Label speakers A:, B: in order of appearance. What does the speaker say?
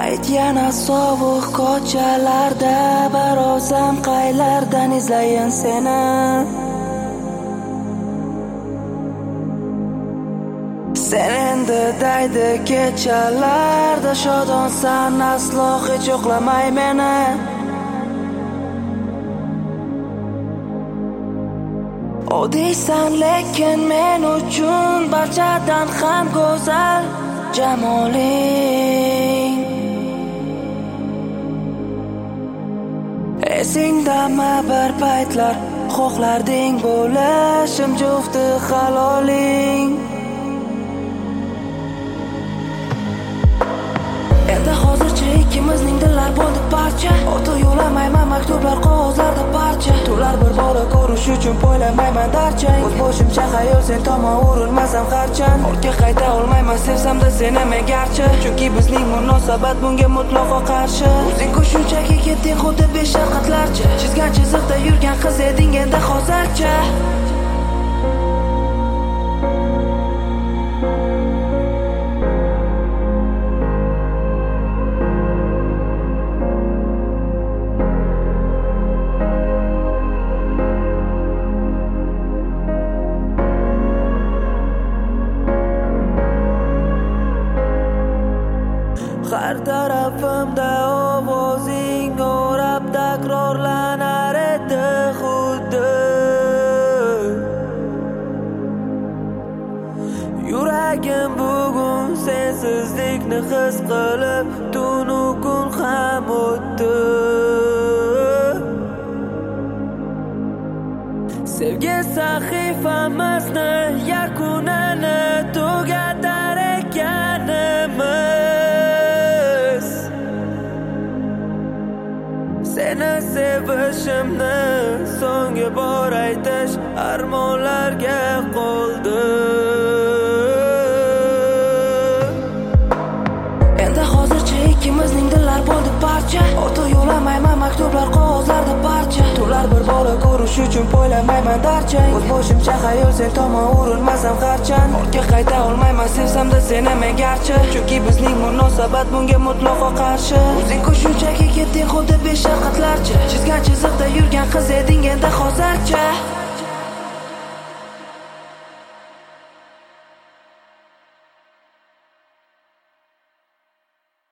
A: Yana sovuq ko'chalarda barosam qaylardan izlayin seni. Sen endi daydi kechalarda shodonsan, aslo hech yo'qlamay meni. Odiysan lekin men uchun barchadan ham go'zal jamoling. Esingdami bir paytlar xohlarding bo'lishim jufti haloling. Endi hozircha ikkimizning dillar bo'ldi parcha. Oto yo'lamayman maktublar qog'ozlarda parcha. Turlar bir bora ko'rish uchun poylamayman darchang. O'z boshimcha xayol sen tomon urilmasam harchand. Ortga qayta olmayman sevsamda seni men garchi. Chunki bizning munosabat bunga mutlaqo qarshi. O'zing shunchaki ketding xuddi beshafqatlarcha. Chizgan chiziqda yurgan qiz eding endi hozircha. Har tarafimda ovozing o'rab takrorlanar edi xuddi. Yuragim bugun sensizlikni his qilib tunu kun ham o'tdi. Sevgi sahifamizni yakunini tugatar ekanimiz. Seni sevishimni so'nggi bor aytish armonlarga qoldi. Endi hozircha ikkimizning dillar bo'ldi parcha. Oto yo'lamayman maktublar qog'ozlarda parcha. Turlar bir bora ko'rish uchun poylamayman darchang. O'z boshimcha xayol sen tomon urilmasam harchand. Ortga qayta olmayman sevsamda seni men garchi. Chunki bizning munosabat bunga mutlaqo qarshi. O'zing shunchaki ketding xuddi beshafqatlarcha. Chizgan chiziqda yurgan qiz eding endi hozircha.